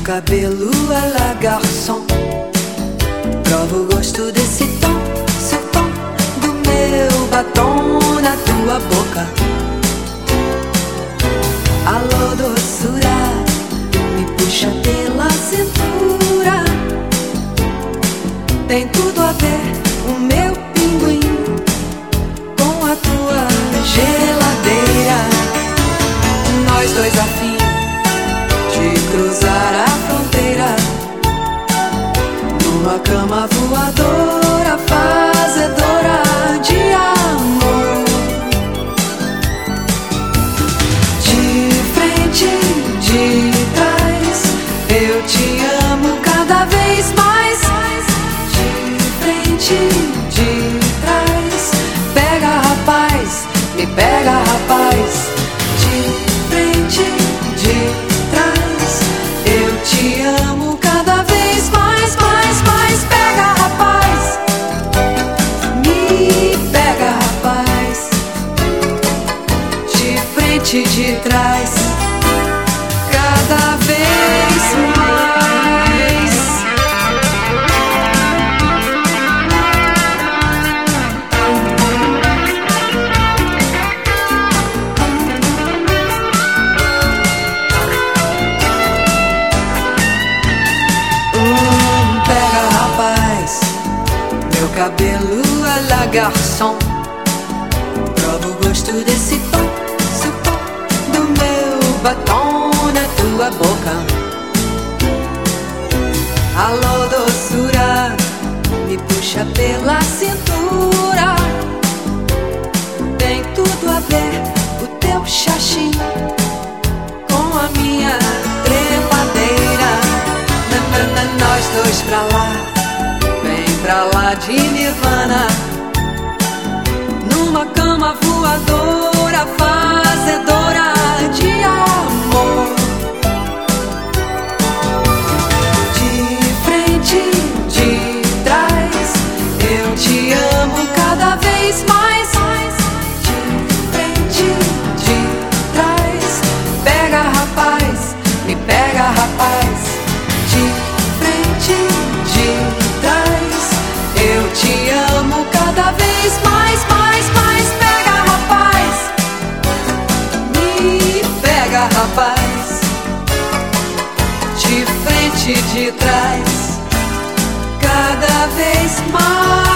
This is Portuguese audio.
cabelo à la garçon. Prova o gosto desse tom, seu tom, do meu batom na tua boca. Alô, doçura, me puxa pela cintura. Tem tudo a ver o meu pinguim com a tua geladeira. Nós dois a fim de cruzar a fronteira, numa cama voadora, fazedora de amor. De frente, de trás, eu te amo cada vez mais. De frente, de trás, pega rapaz, me pega rapaz. De frente, de trás, eu te amo cada vez mais, mais, mais. Pega rapaz, me pega rapaz. De frente, de trás, cada vez mais. Pega rapaz, meu cabelo à la garçon. Prova o gosto desse tom, seu tom, do meu batom na tua boca. Alô, doçura, me puxa pela cintura. Tem tudo a ver o teu xaxim com a minha trepadeira. Nós dois pra lá, vem pra lá de Nirvana, numa cama voadora, fazedora de amor. De frente, de trás, eu te amo cada vez mais. De frente, de trás, pega rapaz, me pega rapaz. De frente, de trás, eu te amo cada vez mais, mais, mais. Pega rapaz, me pega rapaz. De frente, de trás, cada vez mais.